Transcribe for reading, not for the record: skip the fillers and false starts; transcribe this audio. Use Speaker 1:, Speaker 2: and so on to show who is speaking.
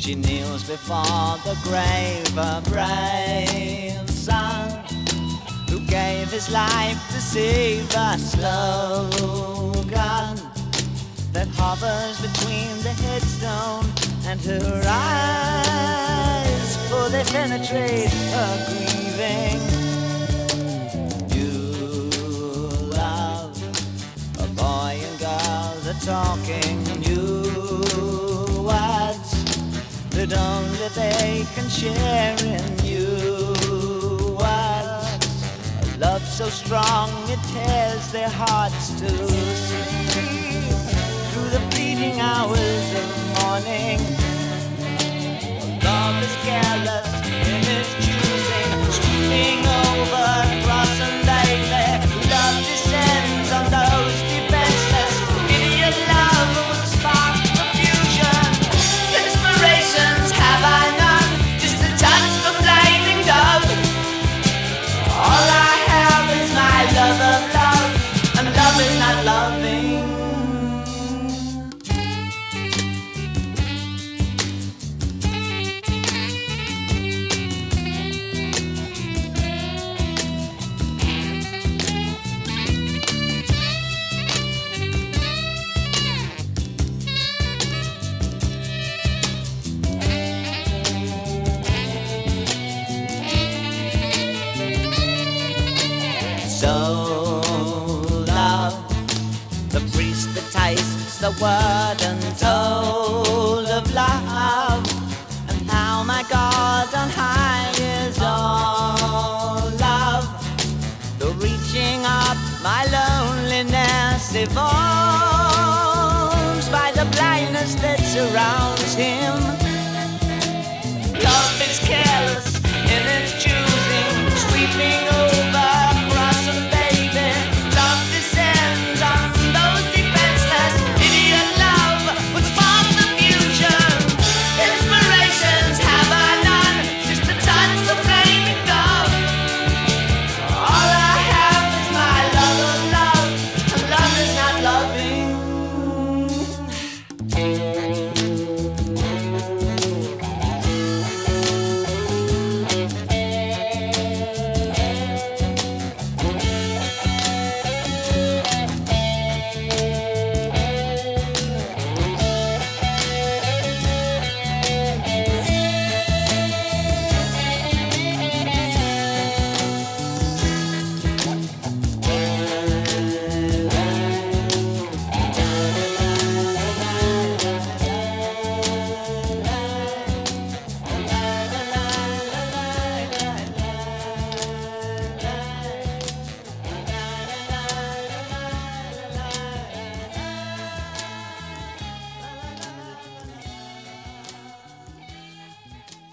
Speaker 1: She kneels before the grave, a brave son who gave his life to save a slogan that hovers between the headstone and her eyes, for they penetrate her grieving. New love, a boy and girl are talking new words that only they can share in new words. A love so strong it tears their hearts to sleep through the fleeting hours of morning. Love is careless in its choosing, sweeping over cross and daily. Love descends on those defenseless. Idiot love would spark confusion. Inspirations have I none, just a touch of flaming dove. All I have is my love of love, and love is not loving. So love, the priest that tastes the word untold of love, and how my God on high is all love. The reaching up my loneliness evolves by the blindness that surrounds him.